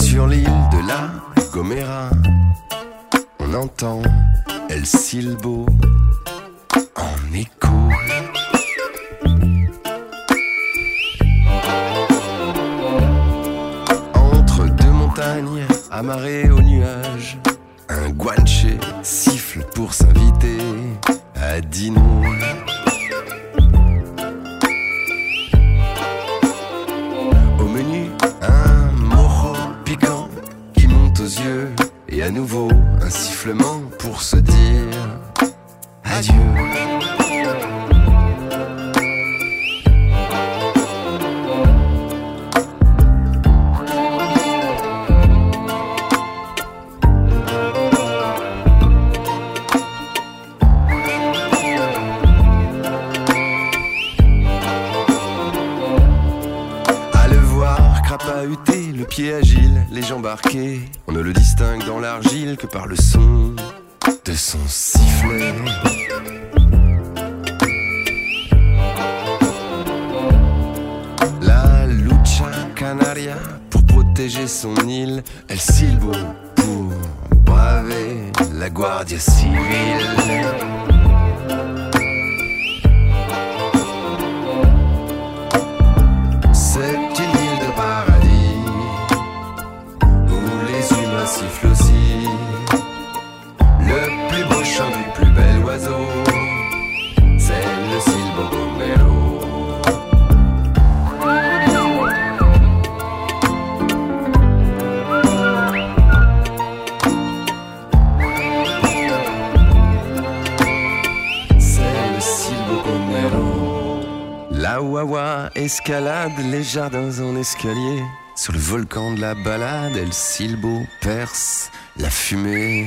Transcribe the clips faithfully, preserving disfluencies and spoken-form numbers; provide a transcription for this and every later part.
Sur l'île de la Gomera, on entend El Silbo en écho. Entre deux montagnes amarrées aux nuages, un guanche siffle pour s'inviter à dîner. Au menu, un mojo piquant qui monte aux yeux, et à nouveau un sifflement pour se dire adieu. Crapahuté, le pied agile, les jambes arquées, on ne le distingue dans l'argile que par le son de son sifflet. La lucha canaria pour protéger son île, El Silbo pour braver la Guardia Civile. Siffle aussi le plus beau chant du plus bel oiseau, c'est le Silbo Gomero. C'est le Silbo Gomero. La Wawa escalade les jardins en escalier. Sur le volcan de la balade, El Silbo perce la fumée.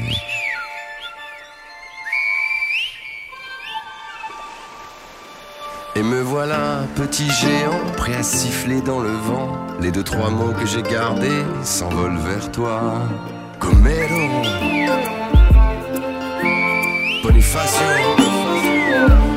Et me voilà, petit géant, prêt à siffler dans le vent. Les deux, trois mots que j'ai gardés s'envolent vers toi. Gomero, Bonifacio.